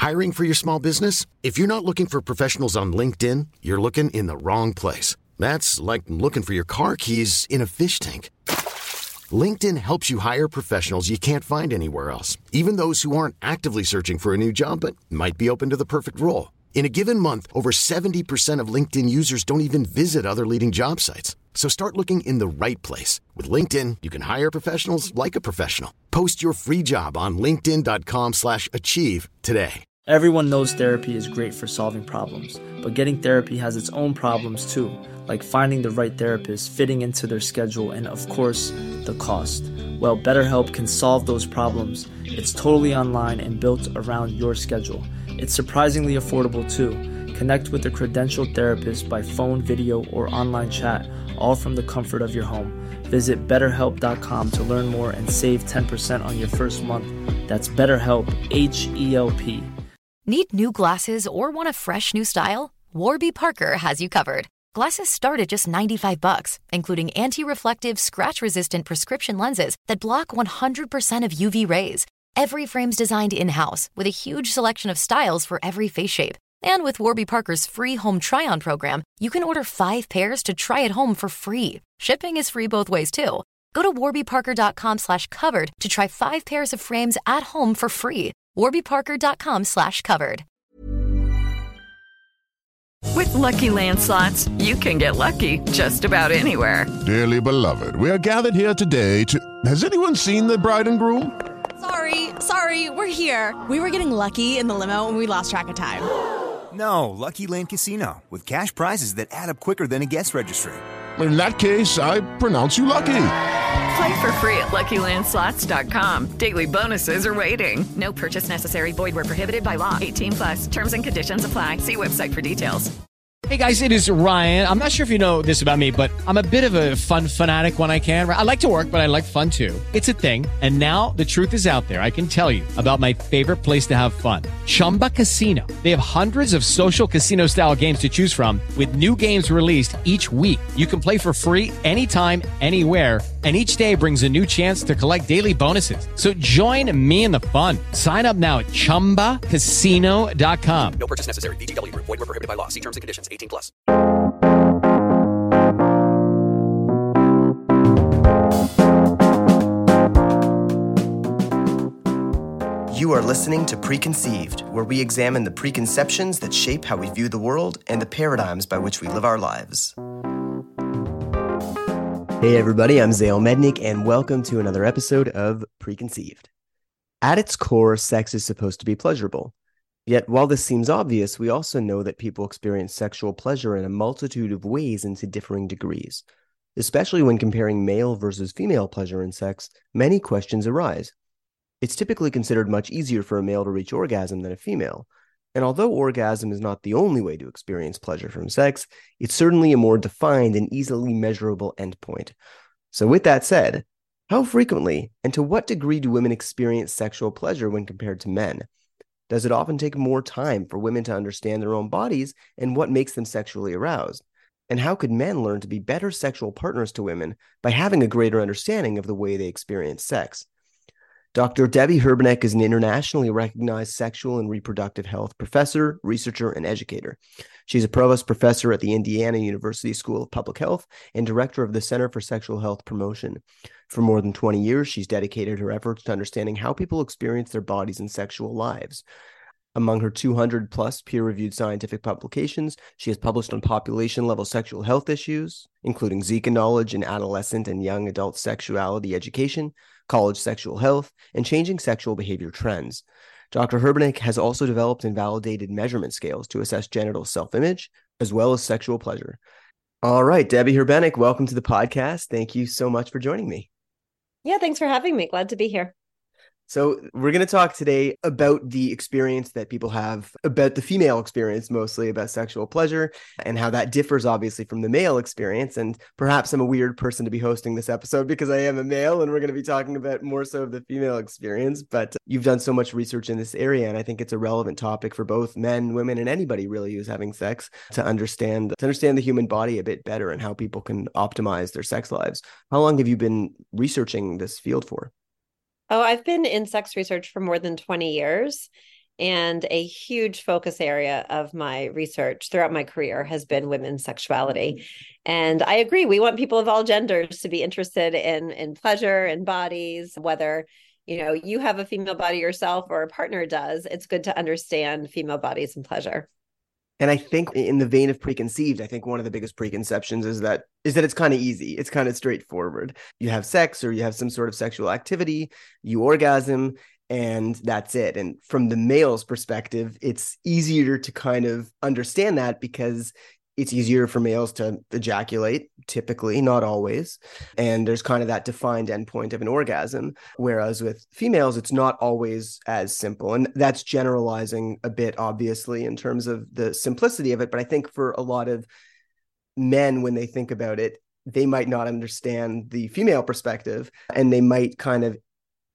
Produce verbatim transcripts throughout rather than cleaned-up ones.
Hiring for your small business? If you're not looking for professionals on LinkedIn, you're looking in the wrong place. That's like looking for your car keys in a fish tank. LinkedIn helps you hire professionals you can't find anywhere else, even those who aren't actively searching for a new job but might be open to the perfect role. In a given month, over seventy percent of LinkedIn users don't even visit other leading job sites. So start looking in the right place. With LinkedIn, you can hire professionals like a professional. Post your free job on linkedin.com slash achieve today. Everyone knows therapy is great for solving problems, but getting therapy has its own problems too, like finding the right therapist, fitting into their schedule, and of course, the cost. Well, BetterHelp can solve those problems. It's totally online and built around your schedule. It's surprisingly affordable too. Connect with a credentialed therapist by phone, video, or online chat, all from the comfort of your home. Visit better help dot com to learn more and save ten percent on your first month. That's BetterHelp, H E L P. Need new glasses or want a fresh new style? Warby Parker has you covered. Glasses start at just ninety-five bucks, including anti-reflective, scratch-resistant prescription lenses that block one hundred percent of U V rays. Every frame's designed in-house with a huge selection of styles for every face shape. And with Warby Parker's free home try-on program, you can order five pairs to try at home for free. Shipping is free both ways, too. Go to warbyparker.com slash covered to try five pairs of frames at home for free. warbyparker.com slash covered. With Lucky Land Slots, you can get lucky just about anywhere. Dearly beloved, we are gathered here today to... Has anyone seen the bride and groom? Sorry, sorry, we're here. We were getting lucky in the limo and we lost track of time. No, Lucky Land Casino, with cash prizes that add up quicker than a guest registry. In that case, I pronounce you lucky. Play for free at lucky land slots dot com. Daily bonuses are waiting. No purchase necessary. Void where prohibited by law. eighteen plus. Terms and conditions apply. See website for details. Hey guys, it is Ryan. I'm not sure if you know this about me, but I'm a bit of a fun fanatic when I can. I like to work, but I like fun too. It's a thing. And now the truth is out there. I can tell you about my favorite place to have fun. Chumba Casino. They have hundreds of social casino style games to choose from with new games released each week. You can play for free anytime, anywhere. And each day brings a new chance to collect daily bonuses. So join me in the fun. Sign up now at chumba casino dot com. No purchase necessary. V G W. Void where prohibited by law. See terms and conditions. eighteen plus. You are listening to Preconceived, where we examine the preconceptions that shape how we view the world and the paradigms by which we live our lives. Hey everybody, I'm Zale Mednick, and welcome to another episode of Preconceived. At its core, sex is supposed to be pleasurable. Yet, while this seems obvious, we also know that people experience sexual pleasure in a multitude of ways and to differing degrees. Especially when comparing male versus female pleasure in sex, many questions arise. It's typically considered much easier for a male to reach orgasm than a female. And although orgasm is not the only way to experience pleasure from sex, it's certainly a more defined and easily measurable endpoint. So with that said, how frequently and to what degree do women experience sexual pleasure when compared to men? Does it often take more time for women to understand their own bodies and what makes them sexually aroused? And how could men learn to be better sexual partners to women by having a greater understanding of the way they experience sex? Doctor Debbie Herbenek is an internationally recognized sexual and reproductive health professor, researcher, and educator. She's a provost professor at the Indiana University School of Public Health and director of the Center for Sexual Health Promotion. For more than twenty years, she's dedicated her efforts to understanding how people experience their bodies and sexual lives. Among her two hundred plus peer-reviewed scientific publications, she has published on population-level sexual health issues, including Zika knowledge in adolescent and young adult sexuality education, college sexual health, and changing sexual behavior trends. Doctor Herbenek has also developed and validated measurement scales to assess genital self-image, as well as sexual pleasure. All right, Debbie Herbenek, welcome to the podcast. Thank you so much for joining me. Yeah, thanks for having me. Glad to be here. So we're going to talk today about the experience that people have about the female experience, mostly about sexual pleasure, and how that differs obviously from the male experience. And perhaps I'm a weird person to be hosting this episode because I am a male and we're going to be talking about more so of the female experience. But you've done so much research in this area, and I think it's a relevant topic for both men, women, and anybody really who's having sex to understand to understand the human body a bit better and how people can optimize their sex lives. How long have you been researching this field for? Oh, I've been in sex research for more than twenty years. And a huge focus area of my research throughout my career has been women's sexuality. And I agree, we want people of all genders to be interested in, in pleasure and bodies, whether you know you have a female body yourself or a partner does. It's good to understand female bodies and pleasure. And I think in the vein of preconceived, I think one of the biggest preconceptions is that is that it's kind of easy. It's kind of straightforward. You have sex or you have some sort of sexual activity, you orgasm, and that's it. And from the male's perspective, it's easier to kind of understand that because it's easier for males to ejaculate, typically, not always. And there's kind of that defined endpoint of an orgasm. Whereas with females, it's not always as simple. And that's generalizing a bit, obviously, in terms of the simplicity of it. But I think for a lot of men, when they think about it, they might not understand the female perspective, and they might kind of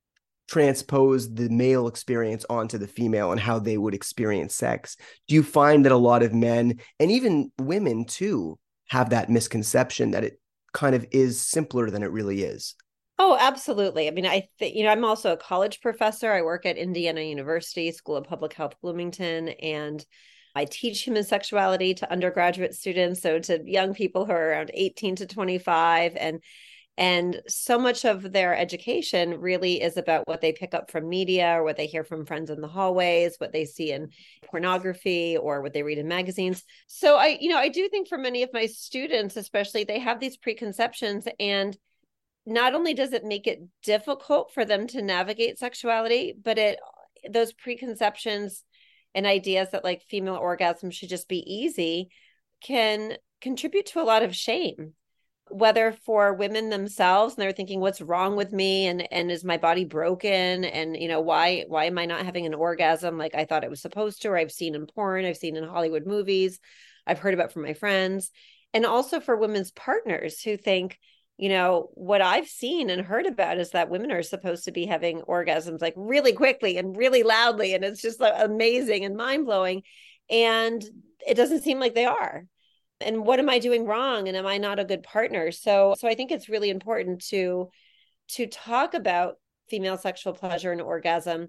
transpose the male experience onto the female and how they would experience sex. Do you find that a lot of men and even women too have that misconception that it kind of is simpler than it really is? Oh, absolutely. I mean, I think, you know, I'm also a college professor. I work at Indiana University School of Public Health, Bloomington, and I teach human sexuality to undergraduate students, so to young people who are around eighteen to twenty-five. And And so much of their education really is about what they pick up from media or what they hear from friends in the hallways, what they see in pornography or what they read in magazines. So I, you know, I do think for many of my students, especially, they have these preconceptions, and not only does it make it difficult for them to navigate sexuality, but it, those preconceptions and ideas that like female orgasm should just be easy can contribute to a lot of shame, whether for women themselves, and they're thinking, what's wrong with me? And, and is my body broken? And, you know, why, why am I not having an orgasm like I thought it was supposed to, or I've seen in porn, I've seen in Hollywood movies, I've heard about from my friends. And also for women's partners who think, you know, what I've seen and heard about is that women are supposed to be having orgasms like really quickly and really loudly. And it's just like amazing and mind blowing. And it doesn't seem like they are. And what am I doing wrong? And am I not a good partner? So, so I think it's really important to, to talk about female sexual pleasure and orgasm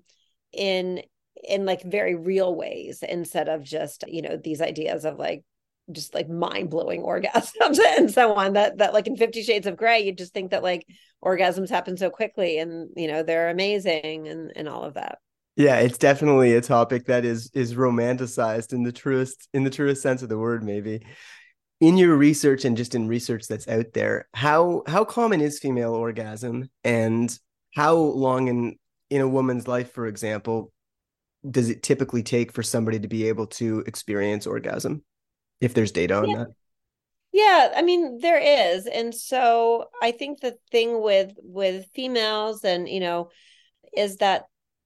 in, in like very real ways, instead of just, you know, these ideas of like, just like mind-blowing orgasms and so on, that, that like in Fifty Shades of Grey, you just think that like orgasms happen so quickly and, you know, they're amazing and, and all of that. Yeah, it's definitely a topic that is, is romanticized in the truest, in the truest sense of the word, maybe. In your research and just in research that's out there, how how common is female orgasm, and how long in in a woman's life, for example, does it typically take for somebody to be able to experience orgasm, if there's data on yeah. that? Yeah, I mean, there is. And so I think the thing with with females and, you know, is that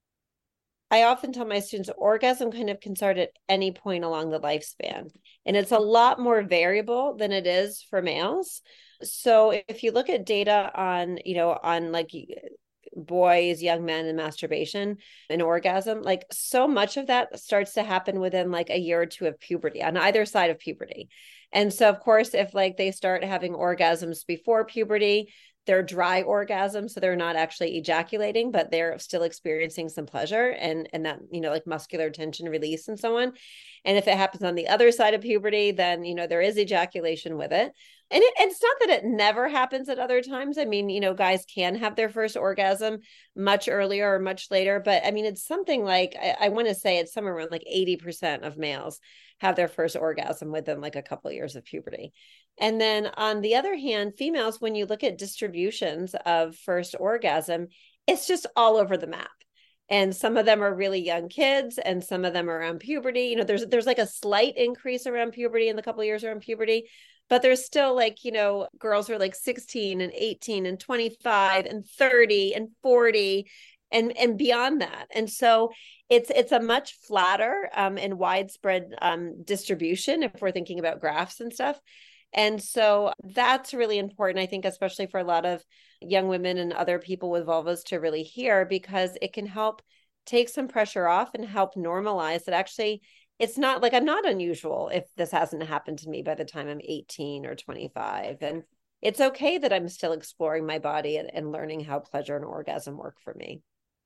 I often tell my students orgasm kind of can start at any point along the lifespan. And it's a lot more variable than it is for males. So if you look at data on, you know, on like boys, young men and masturbation and orgasm, like so much of that starts to happen within like a year or two of puberty, on either side of puberty. And so of course, if like they start having orgasms before puberty, they're dry orgasms, so they're not actually ejaculating, but they're still experiencing some pleasure and, and that, you know, like muscular tension release and so on. And if it happens on the other side of puberty, then, you know, there is ejaculation with it. And it, it's not that it never happens at other times. I mean, you know, guys can have their first orgasm much earlier or much later, but I mean, it's something like, I, I want to say it's somewhere around like eighty percent of males have their first orgasm within like a couple of years of puberty. And then on the other hand, females, when you look at distributions of first orgasm, it's just all over the map. And some of them are really young kids and some of them are around puberty. You know, there's, there's like a slight increase around puberty in the couple of years around puberty, but there's still like, you know, girls are like sixteen and eighteen and twenty-five and thirty and forty and, and beyond that. And so it's, it's a much flatter um, and widespread um, distribution if we're thinking about graphs and stuff. And so that's really important, I think, especially for a lot of young women and other people with vulvas to really hear, because it can help take some pressure off and help normalize that actually it's not like I'm not unusual if this hasn't happened to me by the time I'm eighteen or twenty-five. And it's okay that I'm still exploring my body and, and learning how pleasure and orgasm work for me.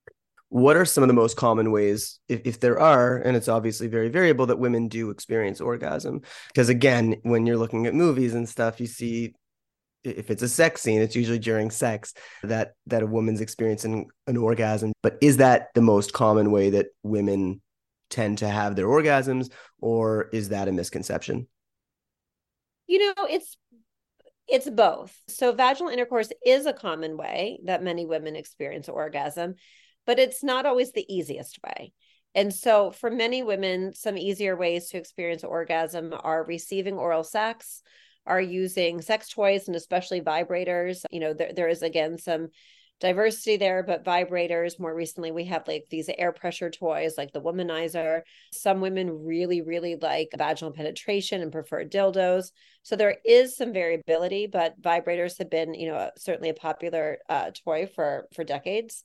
what are some of the most common ways, if, if there are, and it's obviously very variable, that women do experience orgasm? Because again, when you're looking at movies and stuff, you see if it's a sex scene, it's usually during sex that that a woman's experiencing an orgasm. But is that the most common way that women tend to have their orgasms, or is that a misconception? You know, it's it's both. So vaginal intercourse is a common way that many women experience orgasm, but it's not always the easiest way. And so for many women, some easier ways to experience orgasm are receiving oral sex, are using sex toys, and especially vibrators. You know, there, there is, again, some diversity there, but vibrators, more recently, we have like these air pressure toys like the Womanizer. Some women really, really like vaginal penetration and prefer dildos. So there is some variability, but vibrators have been, you know, certainly a popular uh, toy for, for decades.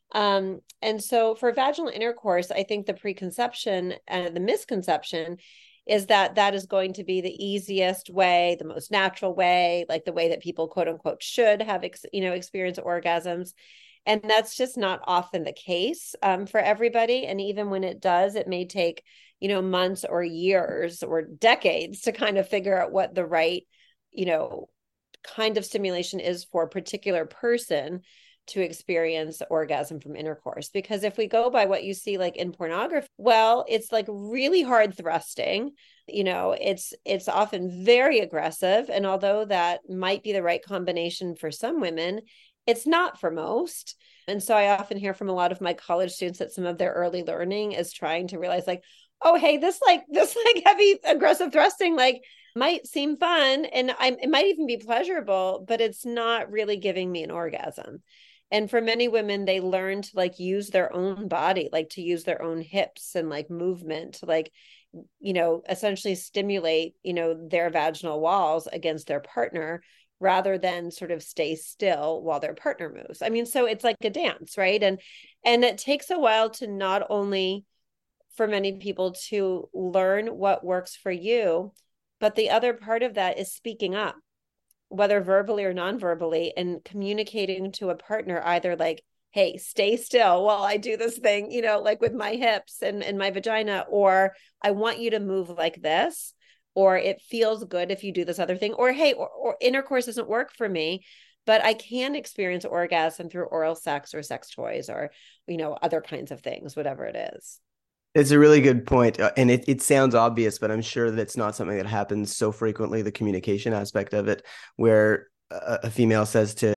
Um, and so for vaginal intercourse, I think the preconception and the misconception is that that is going to be the easiest way, the most natural way, like the way that people, quote unquote, should have, ex- you know, experienced orgasms. And that's just not often the case um, for everybody. And even when it does, it may take, you know, months or years or decades to kind of figure out what the right, you know, kind of stimulation is for a particular person to experience orgasm from intercourse. Because if we go by what you see like in pornography, well, it's like really hard thrusting, you know, it's it's often very aggressive. And although that might be the right combination for some women, it's not for most. And so I often hear from a lot of my college students that some of their early learning is trying to realize like, oh, hey, this like this like heavy aggressive thrusting like might seem fun, and I, it might even be pleasurable, but it's not really giving me an orgasm. And for many women, they learn to like use their own body, like to use their own hips and like movement to like, you know, essentially stimulate, you know, their vaginal walls against their partner rather than sort of stay still while their partner moves. I mean, so it's like a dance, right? And, and it takes a while to not only for many people to learn what works for you, but the other part of that is speaking up, whether verbally or non-verbally, and communicating to a partner either like, hey, stay still while I do this thing, you know, like with my hips and, and my vagina, or I want you to move like this, or it feels good if you do this other thing, or, hey, or, or intercourse doesn't work for me, but I can experience orgasm through oral sex or sex toys or, you know, other kinds of things, whatever it is. It's a really good point. Uh, and it, it sounds obvious, but I'm sure that's not something that happens so frequently, the communication aspect of it, where a, a female says to...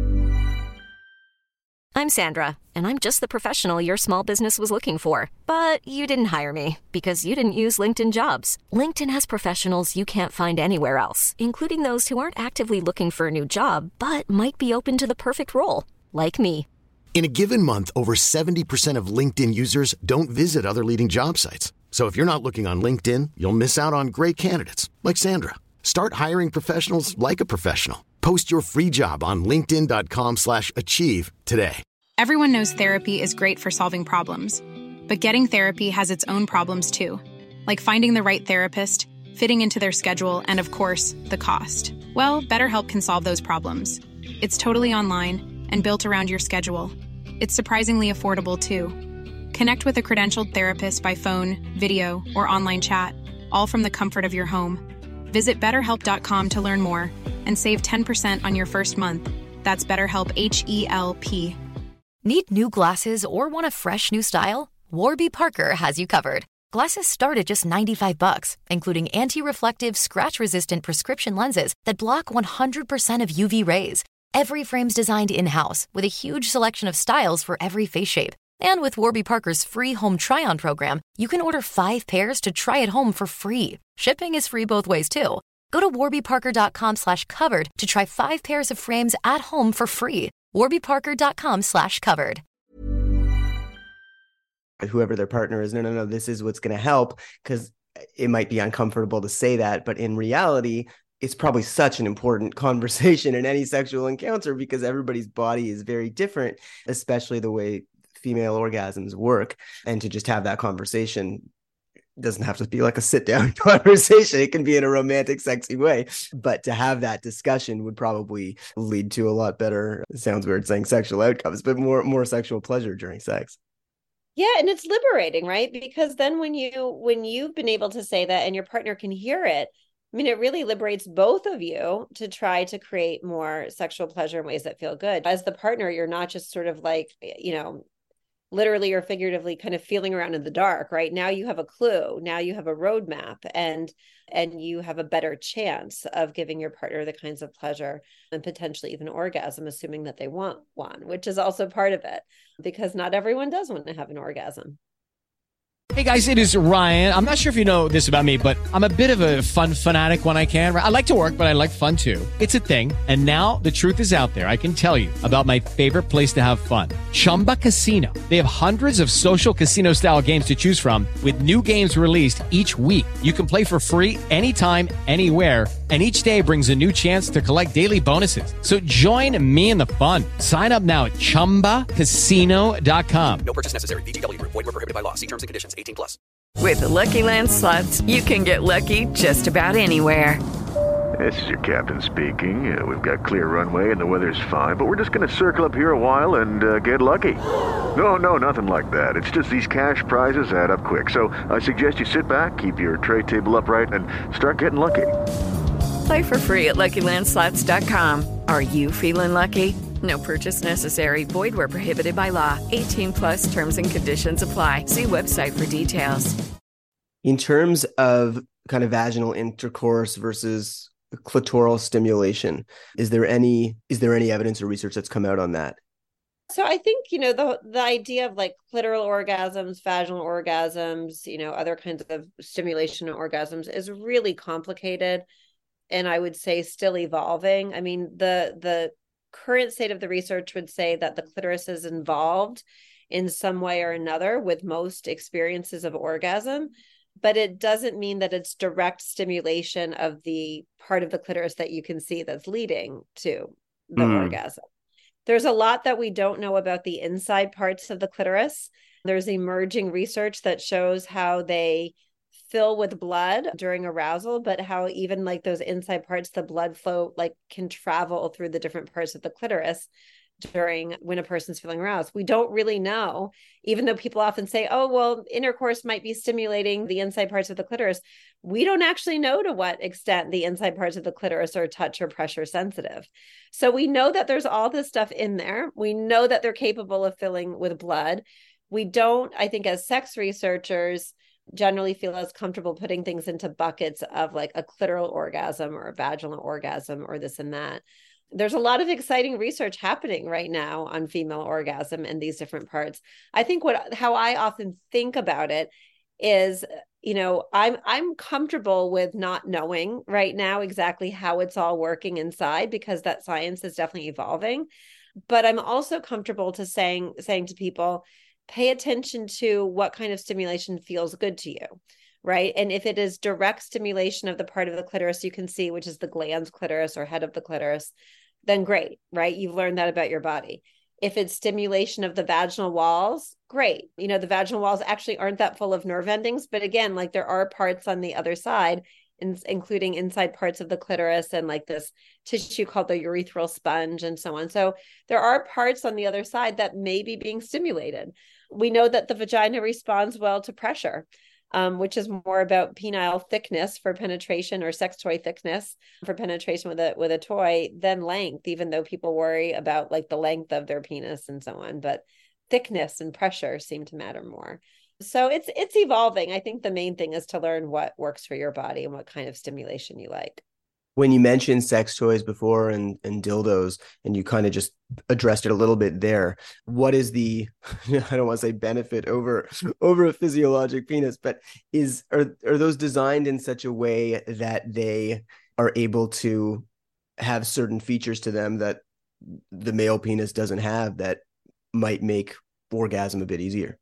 I'm Sandra, and I'm just the professional your small business was looking for. But you didn't hire me because you didn't use LinkedIn Jobs. LinkedIn has professionals you can't find anywhere else, including those who aren't actively looking for a new job, but might be open to the perfect role, like me. In a given month, over seventy percent of LinkedIn users don't visit other leading job sites. So if you're not looking on LinkedIn, you'll miss out on great candidates like Sandra. Start hiring professionals like a professional. Post your free job on linkedin dot com slash achieve today. Everyone knows therapy is great for solving problems, but getting therapy has its own problems too, like finding the right therapist, fitting into their schedule, and of course, the cost. Well, BetterHelp can solve those problems. It's totally online and built around your schedule. It's surprisingly affordable, too. Connect with a credentialed therapist by phone, video, or online chat, all from the comfort of your home. Visit better help dot com to learn more and save ten percent on your first month. That's BetterHelp, H E L P. Need new glasses or want a fresh new style? Warby Parker has you covered. Glasses start at just ninety-five bucks, including anti-reflective, scratch-resistant prescription lenses that block one hundred percent of U V rays. Every frame's designed in-house with a huge selection of styles for every face shape. And with Warby Parker's free home try-on program, you can order five pairs to try at home for free. Shipping is free both ways, too. Go to warby parker dot com slash covered to try five pairs of frames at home for free. warby parker dot com slash covered. Whoever their partner is, no, no, no, this is what's going to help, because it might be uncomfortable to say that, but in reality, it's probably such an important conversation in any sexual encounter because everybody's body is very different, especially the way female orgasms work. And to just have that conversation doesn't have to be like a sit down conversation. It can be in a romantic, sexy way, but to have that discussion would probably lead to a lot better, it sounds weird saying sexual outcomes, but more, more sexual pleasure during sex. Yeah, and it's liberating, right? Because then when you when you've been able to say that and your partner can hear it, I mean, it really liberates both of you to try to create more sexual pleasure in ways that feel good. As the partner, you're not just sort of like, you know, literally or figuratively kind of feeling around in the dark, right? Now you have a clue, now you have a roadmap, and and you have a better chance of giving your partner the kinds of pleasure and potentially even orgasm, assuming that they want one, which is also part of it, because not everyone does want to have an orgasm. Hey guys, it is Ryan. I'm not sure if you know this about me, but I'm a bit of a fun fanatic when I can. I like to work, but I like fun too. It's a thing. And now the truth is out there. I can tell you about my favorite place to have fun. Chumba Casino. They have hundreds of social casino style games to choose from with new games released each week. You can play for free anytime, anywhere. And each day brings a new chance to collect daily bonuses. So join me in the fun. Sign up now at chumba casino dot com. No purchase necessary. V G W Group. Void where prohibited by law. See terms and conditions. eighteen plus. With the Lucky Land Slots, you can get lucky just about anywhere. This is your captain speaking. Uh, we've got clear runway and the weather's fine, but we're just going to circle up here a while and uh, get lucky. No, no, nothing like that. It's just these cash prizes add up quick. So I suggest you sit back, keep your tray table upright, and start getting lucky. Play for free at Lucky Land Slots dot com. Are you feeling lucky? No purchase necessary. Void where prohibited by law. eighteen plus terms and conditions apply. See website for details. In terms of kind of vaginal intercourse versus clitoral stimulation, is there any is there any evidence or research that's come out on that? So I think, you know, the the idea of like clitoral orgasms, vaginal orgasms, you know, other kinds of stimulation orgasms is really complicated, and I would say still evolving. I mean, the the current state of the research would say that the clitoris is involved in some way or another with most experiences of orgasm, but it doesn't mean that it's direct stimulation of the part of the clitoris that you can see that's leading to the mm. orgasm. There's a lot that we don't know about the inside parts of the clitoris. There's emerging research that shows how they fill with blood during arousal, but how even like those inside parts, the blood flow like can travel through the different parts of the clitoris during when a person's feeling aroused. We don't really know, even though people often say, oh, well, intercourse might be stimulating the inside parts of the clitoris. We don't actually know to what extent the inside parts of the clitoris are touch or pressure sensitive. So we know that there's all this stuff in there. We know that they're capable of filling with blood. We don't, I think, as sex researchers, generally feel as comfortable putting things into buckets of like a clitoral orgasm or a vaginal orgasm or this and that. There's a lot of exciting research happening right now on female orgasm and these different parts. I think what how I often think about it is, you know, I'm I'm comfortable with not knowing right now exactly how it's all working inside, because that science is definitely evolving. But I'm also comfortable to saying saying to people, pay attention to what kind of stimulation feels good to you, right? And if it is direct stimulation of the part of the clitoris you can see, which is the glans clitoris or head of the clitoris, then great, right? You've learned that about your body. If it's stimulation of the vaginal walls, great. You know, the vaginal walls actually aren't that full of nerve endings, but again, like there are parts on the other side, in, including inside parts of the clitoris and like this tissue called the urethral sponge and so on. So there are parts on the other side that may be being stimulated. We know that the vagina responds well to pressure, um, which is more about penile thickness for penetration or sex toy thickness for penetration with a with a toy than length, even though people worry about like the length of their penis and so on. But thickness and pressure seem to matter more. So it's it's evolving. I think the main thing is to learn what works for your body and what kind of stimulation you like. When you mentioned sex toys before and, and dildos, and you kind of just addressed it a little bit there, what is the, I don't want to say benefit over, over a physiologic penis, but is, are, are those designed in such a way that they are able to have certain features to them that the male penis doesn't have that might make orgasm a bit easier?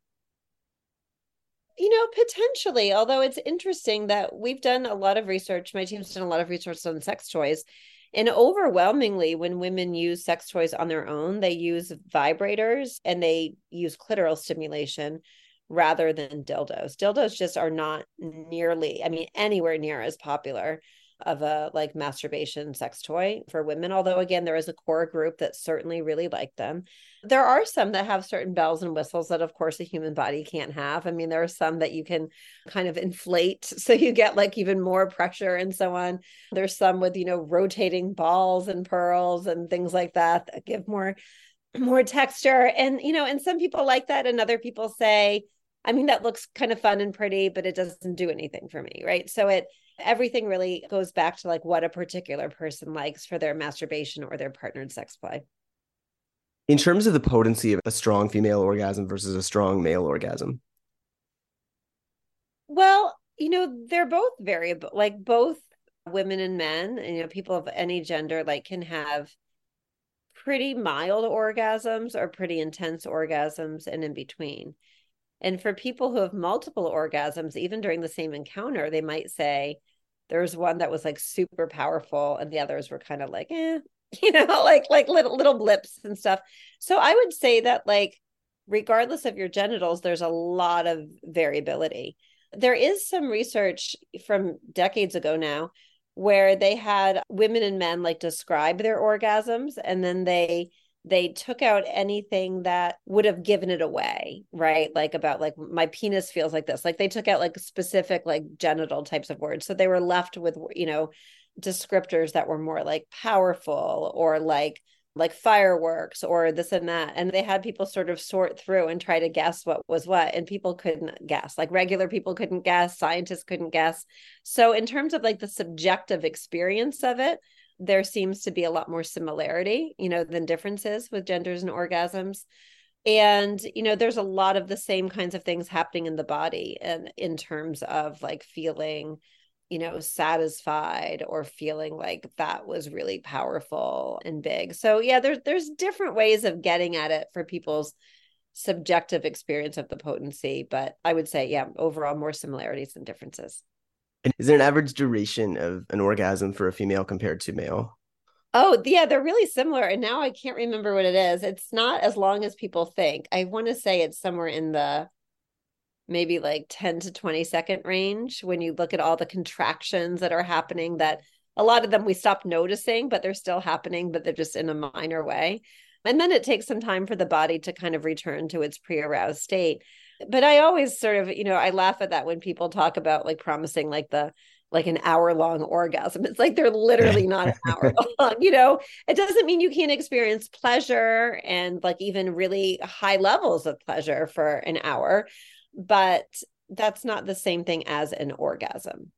You know, potentially, although it's interesting that we've done a lot of research. My team's done a lot of research on sex toys. And overwhelmingly, when women use sex toys on their own, they use vibrators and they use clitoral stimulation rather than dildos. Dildos just are not nearly, I mean, anywhere near as popular of a like masturbation sex toy for women. Although again, there is a core group that certainly really like them. There are some that have certain bells and whistles that of course a human body can't have. I mean, there are some that you can kind of inflate so you get like even more pressure and so on. There's some with, you know, rotating balls and pearls and things like that that give more more texture. And, you know, and some people like that. And other people say, I mean, that looks kind of fun and pretty, but it doesn't do anything for me. Right. So it, everything really goes back to like what a particular person likes for their masturbation or their partnered sex play. In terms of the potency of a strong female orgasm versus a strong male orgasm. Well, you know, they're both variable, like both women and men, and, you know, people of any gender, like can have pretty mild orgasms or pretty intense orgasms and in between. And for people who have multiple orgasms, even during the same encounter, they might say there's one that was like super powerful and the others were kind of like, eh, you know, like, like little, little blips and stuff. So I would say that like, regardless of your genitals, there's a lot of variability. There is some research from decades ago now where they had women and men like describe their orgasms, and then they they took out anything that would have given it away, right? Like about like my penis feels like this. Like they took out like specific like genital types of words. So they were left with, you know, descriptors that were more like powerful or like like fireworks or this and that. And they had people sort of sort through and try to guess what was what. And people couldn't guess. Like regular people couldn't guess. Scientists couldn't guess. So in terms of like the subjective experience of it, there seems to be a lot more similarity, you know, than differences with genders and orgasms. And, you know, there's a lot of the same kinds of things happening in the body and in terms of like feeling, you know, satisfied or feeling like that was really powerful and big. So yeah, there's there's different ways of getting at it for people's subjective experience of the potency. But I would say, yeah, overall more similarities than differences. And is there an average duration of an orgasm for a female compared to male? Oh, yeah, they're really similar. And now I can't remember what it is. It's not as long as people think. I want to say it's somewhere in the maybe like ten to twenty second range when you look at all the contractions that are happening, that a lot of them we stop noticing, but they're still happening, but they're just in a minor way. And then it takes some time for the body to kind of return to its pre-aroused state. But I always sort of, you know, I laugh at that when people talk about like promising like the like an hour long orgasm. It's like they're literally not an hour long, you know. It doesn't mean you can't experience pleasure and like even really high levels of pleasure for an hour, but that's not the same thing as an orgasm.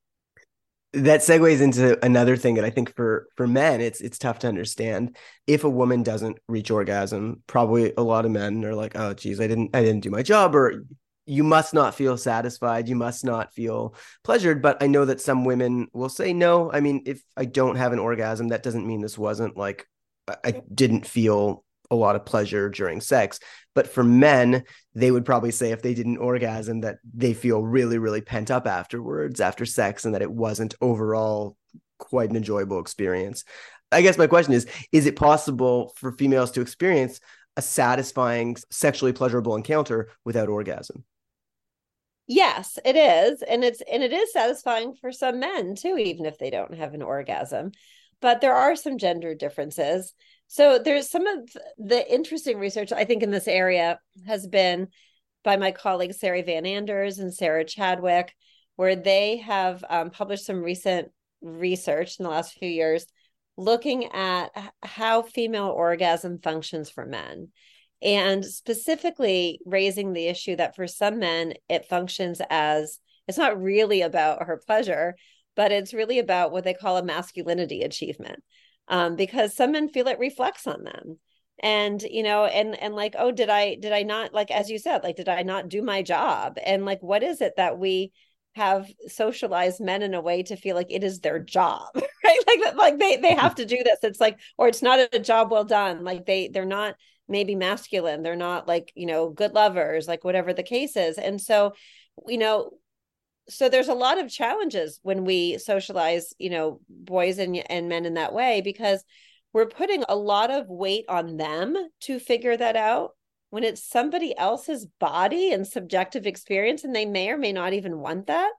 That segues into another thing that I think for for men, it's it's tough to understand. If a woman doesn't reach orgasm, probably a lot of men are like, oh, geez, I didn't I didn't do my job, or you must not feel satisfied. You must not feel pleasured. But I know that some women will say, no, I mean, if I don't have an orgasm, that doesn't mean this wasn't like I didn't feel a lot of pleasure during sex. But for men, they would probably say if they didn't orgasm that they feel really, really pent up afterwards, after sex, and that it wasn't overall quite an enjoyable experience. I guess my question is, is it possible for females to experience a satisfying, sexually pleasurable encounter without orgasm? Yes, it is. And it's and it is satisfying for some men too, even if they don't have an orgasm. But there are some gender differences. So there's some of the interesting research, I think, in this area has been by my colleagues, Sarah Van Anders and Sarah Chadwick, where they have um, published some recent research in the last few years looking at how female orgasm functions for men. And specifically raising the issue that for some men, it functions as, it's not really about her pleasure, but it's really about what they call a masculinity achievement. Um, because some men feel it reflects on them. And, you know, and, and like, oh, did I, did I not, like, as you said, like, did I not do my job? And like, what is it that we have socialized men in a way to feel like it is their job, right? Like, like they, they have to do this. It's like, or it's not a job well done. Like they, they're not maybe masculine. They're not like, you know, good lovers, like whatever the case is. And so, you know, so there's a lot of challenges when we socialize, you know, boys and, and men in that way, because we're putting a lot of weight on them to figure that out when it's somebody else's body and subjective experience, and they may or may not even want that.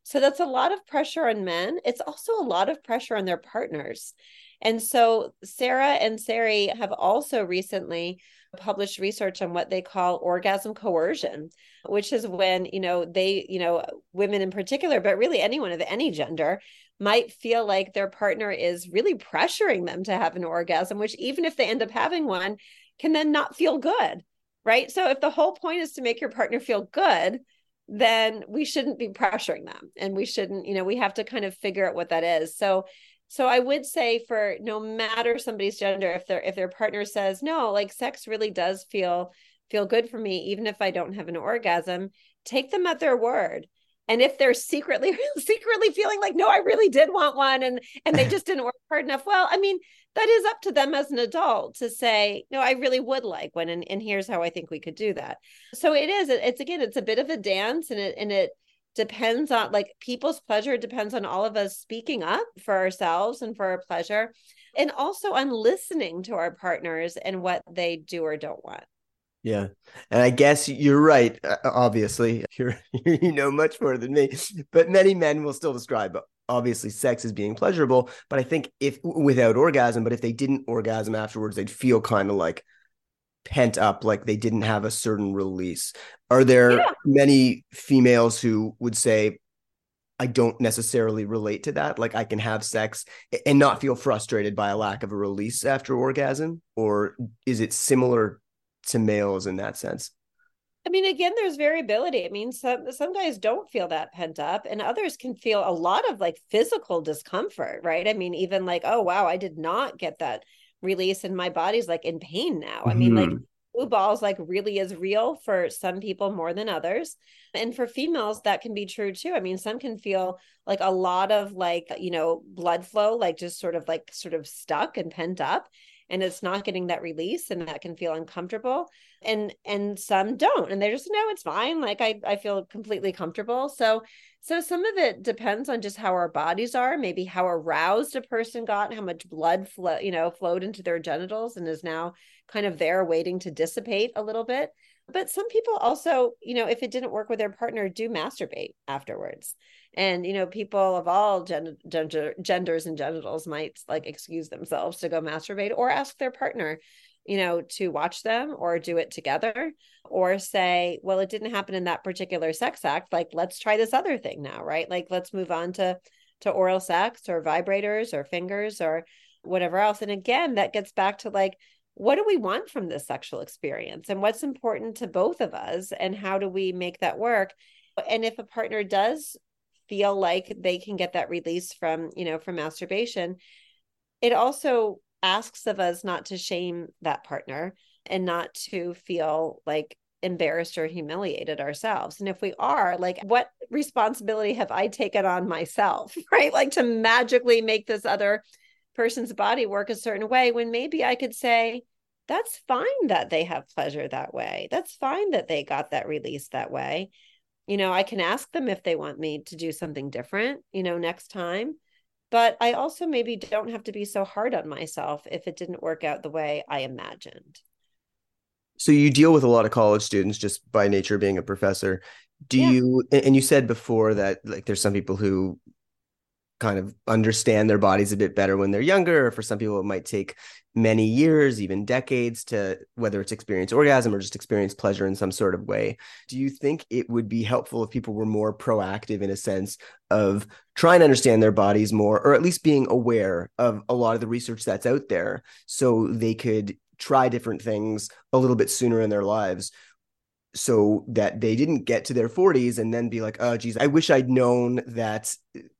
So that's a lot of pressure on men. It's also a lot of pressure on their partners. And so Sarah and Sari have also recently published research on what they call orgasm coercion, which is when, you know, they, you know, women in particular, but really anyone of any gender might feel like their partner is really pressuring them to have an orgasm, which even if they end up having one, can then not feel good, right? So if the whole point is to make your partner feel good, then we shouldn't be pressuring them. And we shouldn't, you know, we have to kind of figure out what that is. So So I would say for no matter somebody's gender, if their if their partner says, no, like sex really does feel feel good for me, even if I don't have an orgasm, take them at their word. And if they're secretly secretly feeling like, no, I really did want one and and they just didn't work hard enough, well, I mean, that is up to them as an adult to say, no, I really would like one. And, and here's how I think we could do that. So it is, it's again, it's a bit of a dance, and it and it depends on, like, people's pleasure depends on all of us speaking up for ourselves and for our pleasure, and also on listening to our partners and what they do or don't want. Yeah. And I guess you're right. Obviously, you're, you know much more than me, but many men will still describe, obviously, sex as being pleasurable. But I think if without orgasm, but if they didn't orgasm afterwards, they'd feel kind of like pent up, like they didn't have a certain release. Are there yeah. many females who would say, I don't necessarily relate to that? Like, I can have sex and not feel frustrated by a lack of a release after orgasm? Or is it similar to males in that sense? I mean, again, there's variability. I mean, some some guys don't feel that pent up, and others can feel a lot of like physical discomfort, right? I mean, even like, oh, wow, I did not get that release and my body's like in pain now. I mean, mm-hmm. like blue balls like really is real for some people more than others. And for females, that can be true too. I mean, some can feel like a lot of like, you know, blood flow, like just sort of like sort of stuck and pent up, and it's not getting that release, and that can feel uncomfortable. And and some don't, and they're just, no, it's fine. Like I, I feel completely comfortable. So so some of it depends on just how our bodies are, maybe how aroused a person got, how much blood flow, you know, flowed into their genitals and is now kind of there waiting to dissipate a little bit. But some people also, you know, if it didn't work with their partner, do masturbate afterwards. And, you know, people of all gen- gender, genders and genitals might like excuse themselves to go masturbate, or ask their partner, you know, to watch them or do it together, or say, well, it didn't happen in that particular sex act. Like, let's try this other thing now, right? Like, let's move on to, to oral sex or vibrators or fingers or whatever else. And again, that gets back to like, what do we want from this sexual experience, and what's important to both of us, and how do we make that work? And if a partner does feel like they can get that release from, you know, from masturbation, it also asks of us not to shame that partner and not to feel like embarrassed or humiliated ourselves. And if we are, like, what responsibility have I taken on myself, right? Like, to magically make this other person's body work a certain way, when maybe I could say, that's fine that they have pleasure that way. That's fine that they got that release that way. You know, I can ask them if they want me to do something different, you know, next time. But I also maybe don't have to be so hard on myself if it didn't work out the way I imagined. So you deal with a lot of college students just by nature of being a professor. Do yeah. you, and you said before that like there's some people who kind of understand their bodies a bit better when they're younger, or for some people it might take many years, even decades, to whether it's experience orgasm or just experience pleasure in some sort of way. Do you think it would be helpful if people were more proactive in a sense of trying to understand their bodies more, or at least being aware of a lot of the research that's out there, so they could try different things a little bit sooner in their lives, so that they didn't get to their forties and then be like, oh geez, I wish I'd known that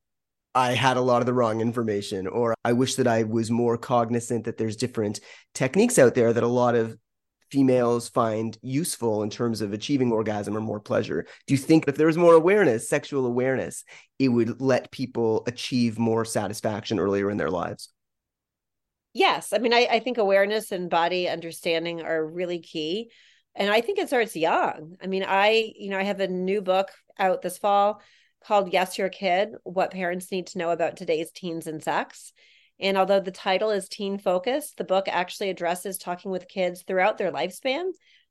I had a lot of the wrong information, or I wish that I was more cognizant that there's different techniques out there that a lot of females find useful in terms of achieving orgasm or more pleasure. Do you think if there was more awareness, sexual awareness, it would let people achieve more satisfaction earlier in their lives? Yes. I mean, I, I think awareness and body understanding are really key. And I think it starts young. I mean, I, you know, I have a new book out this fall called Yes, Your Kid, What Parents Need to Know About Today's Teens and Sex. And although the title is teen focused, the book actually addresses talking with kids throughout their lifespan,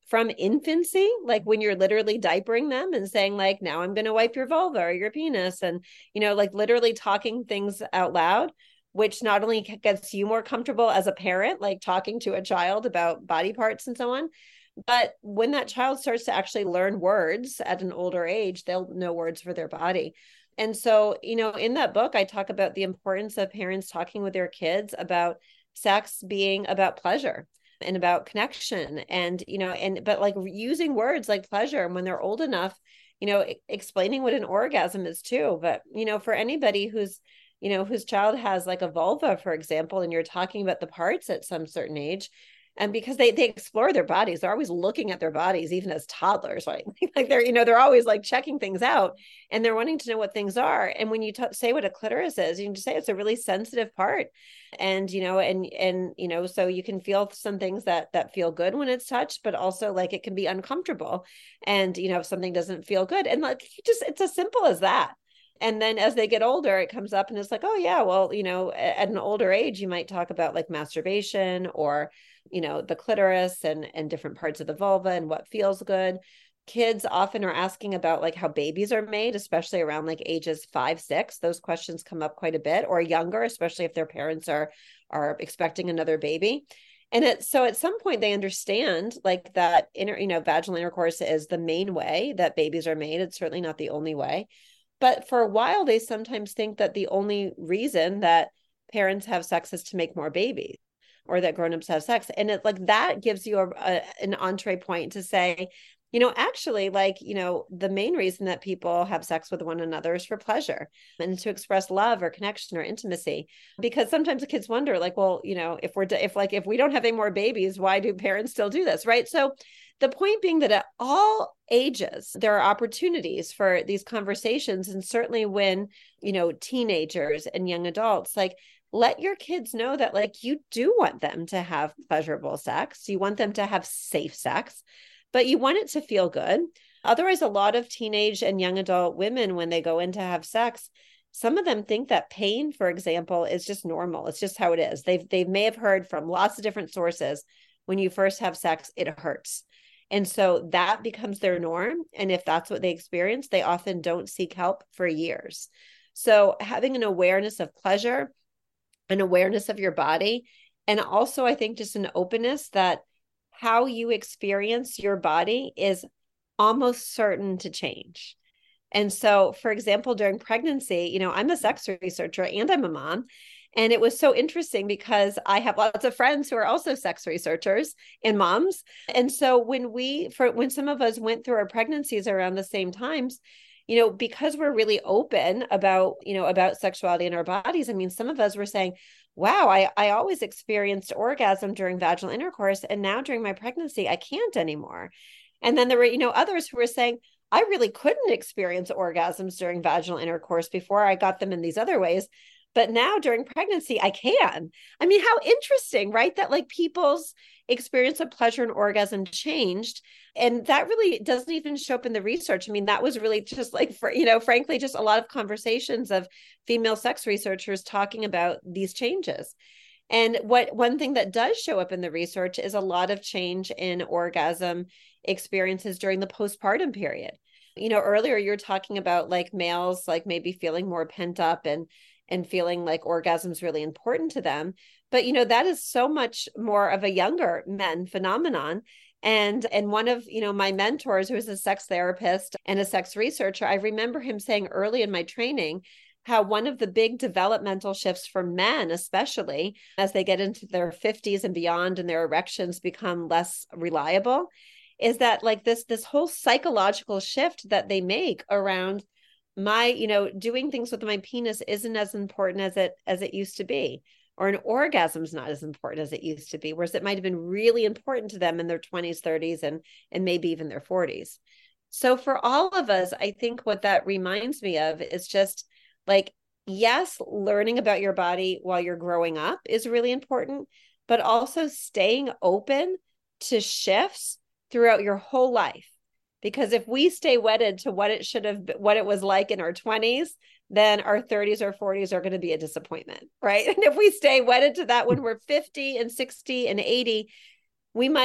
from infancy, like when you're literally diapering them and saying like, now I'm going to wipe your vulva or your penis, and, you know, like literally talking things out loud, which not only gets you more comfortable as a parent, like talking to a child about body parts and so on, but when that child starts to actually learn words at an older age, they'll know words for their body. And so, you know, in that book, I talk about the importance of parents talking with their kids about sex being about pleasure and about connection, and, you know, and, but like using words like pleasure, and when they're old enough, you know, explaining what an orgasm is too. But, you know, for anybody who's, you know, whose child has like a vulva, for example, and you're talking about the parts at some certain age, and because they they explore their bodies, they're always looking at their bodies, even as toddlers, right? Like they're, you know, they're always like checking things out, and they're wanting to know what things are. And when you t- say what a clitoris is, you can just say it's a really sensitive part, and, you know, and, and, you know, so you can feel some things that, that feel good when it's touched, but also like it can be uncomfortable. And, you know, if something doesn't feel good, and like, you just, it's as simple as that. And then as they get older, it comes up and it's like, oh yeah, well, you know, at an older age, you might talk about like masturbation, or, you know, the clitoris and, and different parts of the vulva and what feels good. Kids often are asking about like how babies are made, especially around like ages five, six. Those questions come up quite a bit, or younger, especially if their parents are, are expecting another baby. And it, so at some point they understand like that inter, you know, vaginal intercourse is the main way that babies are made. It's certainly not the only way. But for a while, they sometimes think that the only reason that parents have sex is to make more babies, or that grownups have sex. And it like that gives you a, a, an entree point to say, you know, actually, like, you know, the main reason that people have sex with one another is for pleasure and to express love or connection or intimacy. Because sometimes the kids wonder, like, well, you know, if we're, if like, if we don't have any more babies, why do parents still do this? Right. So the point being that at all ages, there are opportunities for these conversations. And certainly when, you know, teenagers and young adults, like, let your kids know that like you do want them to have pleasurable sex. You want them to have safe sex, but you want it to feel good. Otherwise, a lot of teenage and young adult women, when they go in to have sex, some of them think that pain, for example, is just normal. It's just how it is. They've, they may have heard from lots of different sources, when you first have sex, it hurts. And so that becomes their norm. And if that's what they experience, they often don't seek help for years. So having an awareness of pleasure, an awareness of your body, and also I think just an openness that how you experience your body is almost certain to change. And so, for example, during pregnancy, you know, I'm a sex researcher and I'm a mom. And it was so interesting because I have lots of friends who are also sex researchers and moms. And so when we, for when some of us went through our pregnancies around the same times, you know, because we're really open about, you know, about sexuality in our bodies. I mean, some of us were saying, wow, I, I always experienced orgasm during vaginal intercourse, and now during my pregnancy, I can't anymore. And then there were, you know, others who were saying, I really couldn't experience orgasms during vaginal intercourse before I got them in these other ways. But now during pregnancy, I can. I mean, how interesting, right? That like people's experience of pleasure and orgasm changed. And that really doesn't even show up in the research. I mean, that was really just like, for, you know, frankly, just a lot of conversations of female sex researchers talking about these changes. And what one thing that does show up in the research is a lot of change in orgasm experiences during the postpartum period. You know, earlier you're talking about like males, like maybe feeling more pent up and and feeling like orgasm is really important to them. But, you know, that is so much more of a younger men phenomenon. And, and one of, you know, my mentors, who is a sex therapist and a sex researcher, I remember him saying early in my training, how one of the big developmental shifts for men, especially as they get into their fifties and beyond and their erections become less reliable, is that like this, this whole psychological shift that they make around my, you know, doing things with my penis isn't as important as it as it used to be, or an orgasm is not as important as it used to be, whereas it might have been really important to them in their twenties, thirties, and and maybe even their forties. So for all of us, I think what that reminds me of is just like, yes, learning about your body while you're growing up is really important, but also staying open to shifts throughout your whole life. Because if we stay wedded to what it should have been, what it was like in our twenties, then our thirties or forties are going to be a disappointment, right? And if we stay wedded to that when we're fifty and sixty and eighty, we might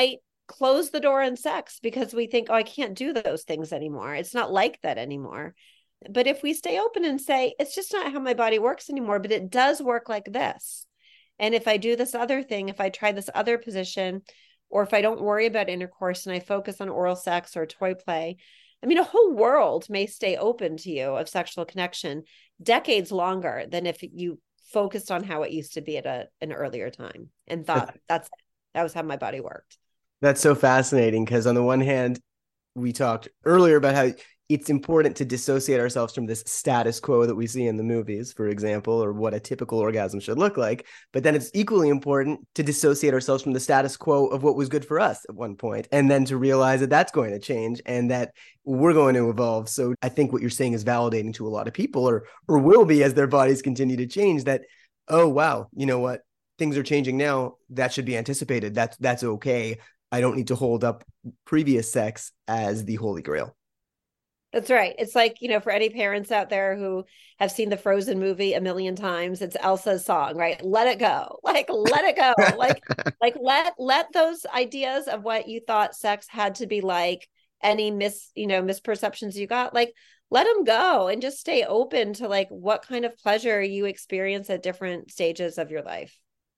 close the door on sex because we think, oh, I can't do those things anymore. It's not like that anymore. But if we stay open and say, it's just not how my body works anymore, but it does work like this. And if I do this other thing, if I try this other position, or if I don't worry about intercourse and I focus on oral sex or toy play, I mean, a whole world may stay open to you of sexual connection decades longer than if you focused on how it used to be at a, an earlier time and thought that's that was how my body worked. That's so fascinating because on the one hand, we talked earlier about how it's important to dissociate ourselves from this status quo that we see in the movies, for example, or what a typical orgasm should look like. But then it's equally important to dissociate ourselves from the status quo of what was good for us at one point, and then to realize that that's going to change and that we're going to evolve. So I think what you're saying is validating to a lot of people, or or will be as their bodies continue to change, that, oh, wow, you know what? Things are changing now. That should be anticipated. That's, that's okay. I don't need to hold up previous sex as the holy grail. That's right. It's like, you know, for any parents out there who have seen the Frozen movie a million times, it's Elsa's song, right? Let it go. Like, let it go. like, like let, let those ideas of what you thought sex had to be like, any mis, you know, misperceptions you got, like, let them go and just stay open to like what kind of pleasure you experience at different stages of your life.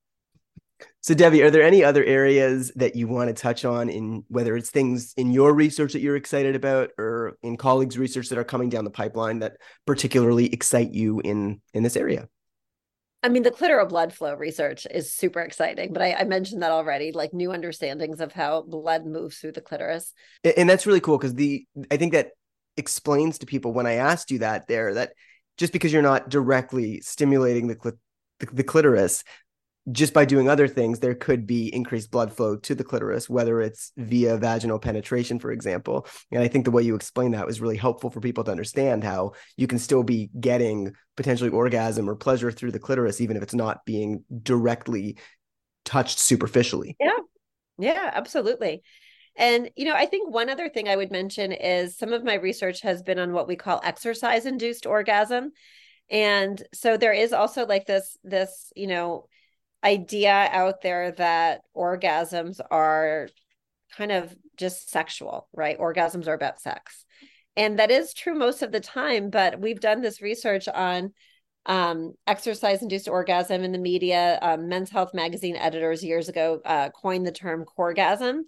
So Debbie, are there any other areas that you want to touch on, in whether it's things in your research that you're excited about or in colleagues' research that are coming down the pipeline that particularly excite you in, in this area? I mean, the clitoral blood flow research is super exciting, but I, I mentioned that already, like new understandings of how blood moves through the clitoris. And that's really cool because the I think that explains to people when I asked you that there, that just because you're not directly stimulating the, clit- the, the clitoris, just by doing other things, there could be increased blood flow to the clitoris, whether it's via vaginal penetration, for example. And I think the way you explained that was really helpful for people to understand how you can still be getting potentially orgasm or pleasure through the clitoris, even if it's not being directly touched superficially. Yeah, yeah, absolutely. And, you know, I think one other thing I would mention is some of my research has been on what we call exercise-induced orgasm. And so there is also like this, this, you know, idea out there that orgasms are kind of just sexual, right? Orgasms are about sex. And that is true most of the time, but we've done this research on um, exercise-induced orgasm in the media. Um, Men's Health magazine editors years ago uh, coined the term corgasm.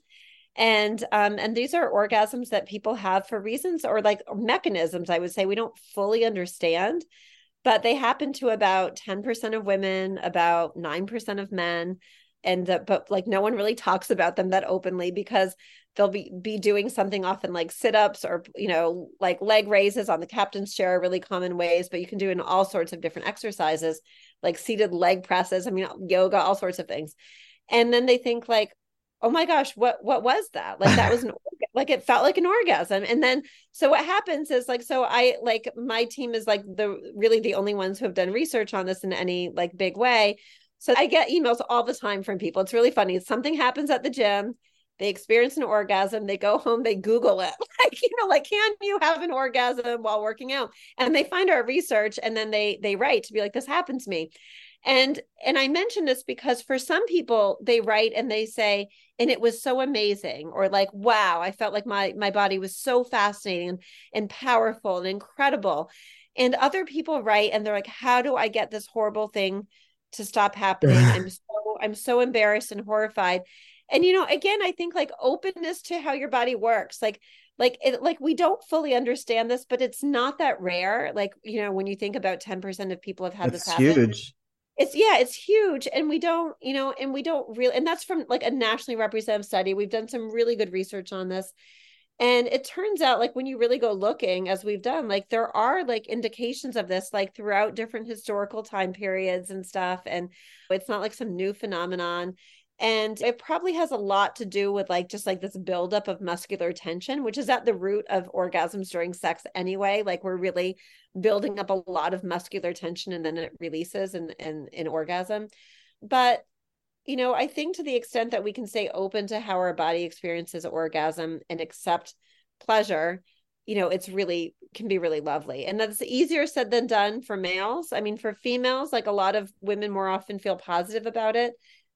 And um, and these are orgasms that people have for reasons or like mechanisms, I would say, we don't fully understand. But they happen to about ten percent of women, about nine percent of men. And, uh, but like no one really talks about them that openly because they'll be, be doing something often like sit-ups or, you know, like leg raises on the captain's chair are really common ways, but you can do in all sorts of different exercises, like seated leg presses, I mean, yoga, all sorts of things. And then they think like, oh my gosh, what, what was that? Like that was an, like, it felt like an orgasm. And then, so what happens is like, so I, like my team is like the, really the only ones who have done research on this in any like big way. So I get emails all the time from people. It's really funny. Something happens at the gym. They experience an orgasm. They go home, they Google it. Like, you know, like, can you have an orgasm while working out? And they find our research and then they, they write to be like, this happened to me. And, and I mention this because for some people they write and they say, and it was so amazing, or like, wow, I felt like my, my body was so fascinating and, and powerful and incredible. And other people write and they're like, how do I get this horrible thing to stop happening? I'm so, I'm so embarrassed and horrified. And, you know, again, I think like openness to how your body works, like, like, it, like we don't fully understand this, but it's not that rare. Like, you know, when you think about ten percent of people have had That's this happen. Huge. It's yeah, it's huge. And we don't, you know, and we don't really, and that's from like a nationally representative study. We've done some really good research on this. And it turns out like when you really go looking, as we've done, like there are like indications of this, like throughout different historical time periods and stuff. And it's not like some new phenomenon. And it probably has a lot to do with like, just like this buildup of muscular tension, which is at the root of orgasms during sex anyway. Like we're really building up a lot of muscular tension and then it releases in, in, in orgasm. But, you know, I think to the extent that we can stay open to how our body experiences orgasm and accept pleasure, you know, it's really can be really lovely. And that's easier said than done for males. I mean, for females, like a lot of women more often feel positive about it.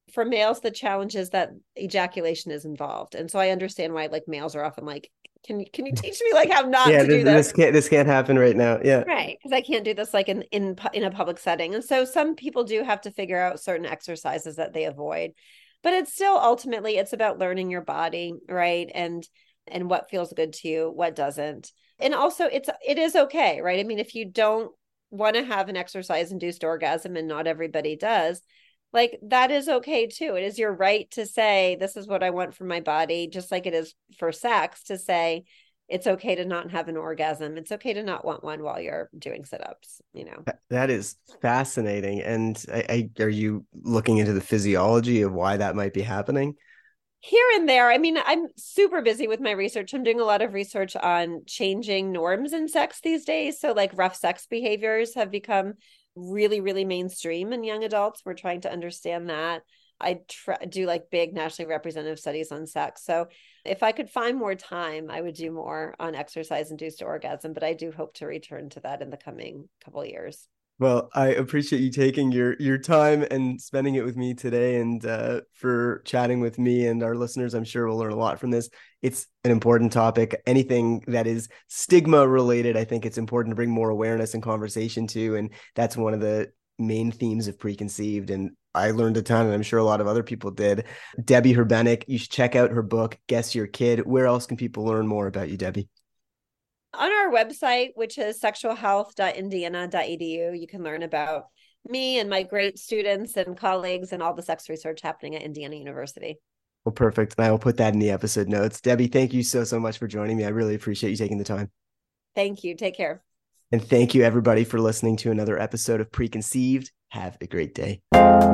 For males, the challenge is that ejaculation is involved. And so I understand why like males are often like, can you, can you teach me like how not yeah, to do this? This can't, this can't happen right now. Yeah. Right. Because I can't do this like in, in, in a public setting. And so some people do have to figure out certain exercises that they avoid, but it's still ultimately, it's about learning your body, right? And, and what feels good to you, what doesn't. And also it's, it is okay, right? I mean, if you don't want to have an exercise induced orgasm, and not everybody does, like that is okay too. It is your right to say, this is what I want from my body, just like it is for sex to say, it's okay to not have an orgasm. It's okay to not want one while you're doing sit-ups, you know. That is fascinating. And I, I, are you looking into the physiology of why that might be happening? Here and there. I mean, I'm super busy with my research. I'm doing a lot of research on changing norms in sex these days. So like rough sex behaviors have become really, really mainstream in young adults. We're trying to understand that. I try, do like big nationally representative studies on sex. So if I could find more time, I would do more on exercise-induced orgasm, but I do hope to return to that in the coming couple of years. Well, I appreciate you taking your your time and spending it with me today, and uh, for chatting with me and our listeners. I'm sure we'll learn a lot from this. It's an important topic. Anything that is stigma related, I think it's important to bring more awareness and conversation to, and that's one of the main themes of Preconceived. And I learned a ton, and I'm sure a lot of other people did. Debbie Herbenik, you should check out her book, Guess Your Kid. Where else can people learn more about you, Debbie? On our website, which is sexual health dot indiana dot e d u, you can learn about me and my great students and colleagues and all the sex research happening at Indiana University. Well, perfect. And I will put that in the episode notes. Debbie, thank you so, so much for joining me. I really appreciate you taking the time. Thank you. Take care. And thank you, everybody, for listening to another episode of Preconceived. Have a great day.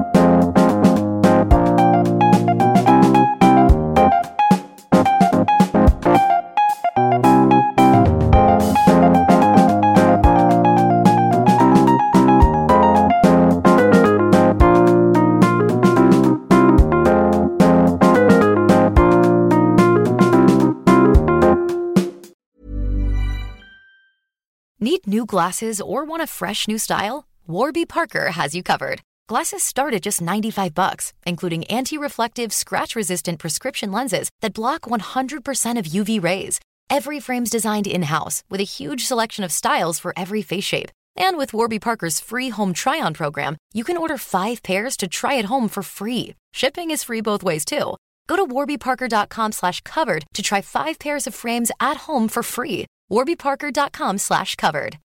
Need new glasses or want a fresh new style? Warby Parker has you covered. Glasses start at just ninety-five bucks, including anti-reflective, scratch-resistant prescription lenses that block one hundred percent of U V rays. Every frame's designed in-house with a huge selection of styles for every face shape. And with Warby Parker's free home try-on program, you can order five pairs to try at home for free. Shipping is free both ways, too. Go to warbyparker.com slash covered to try five pairs of frames at home for free. warbyparker.com slash covered.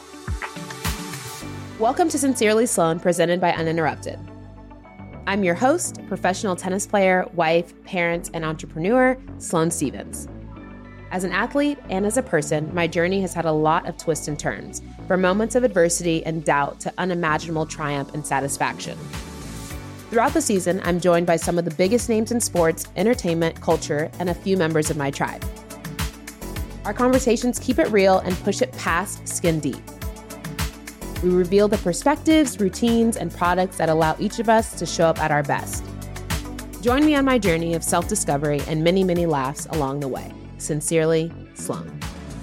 Welcome to Sincerely Sloan, presented by Uninterrupted. I'm your host, professional tennis player, wife, parent, and entrepreneur, Sloane Stevens. As an athlete and as a person, my journey has had a lot of twists and turns, from moments of adversity and doubt to unimaginable triumph and satisfaction. Throughout the season, I'm joined by some of the biggest names in sports, entertainment, culture, and a few members of my tribe. Our conversations keep it real and push it past skin deep. We reveal the perspectives, routines, and products that allow each of us to show up at our best. Join me on my journey of self-discovery and many, many laughs along the way. Sincerely, Sloane.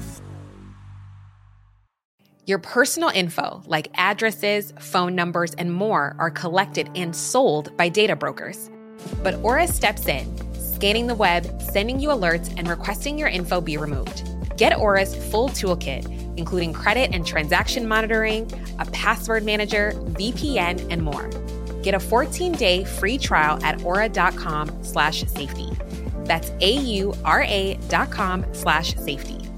Your personal info, like addresses, phone numbers, and more, are collected and sold by data brokers. But Aura steps in, scanning the web, sending you alerts, and requesting your info be removed. Get Aura's full toolkit, including credit and transaction monitoring, a password manager, V P N, and more. Get a fourteen-day free trial at aura.com slash safety. That's A-U-R-A dot com slash safety.